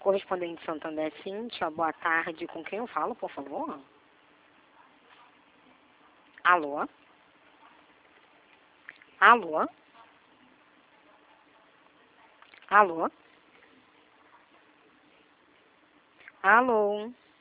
Correspondente Santander, Cíntia, boa tarde. Com quem eu falo, por favor? Alô? Alô? Alô? Alô?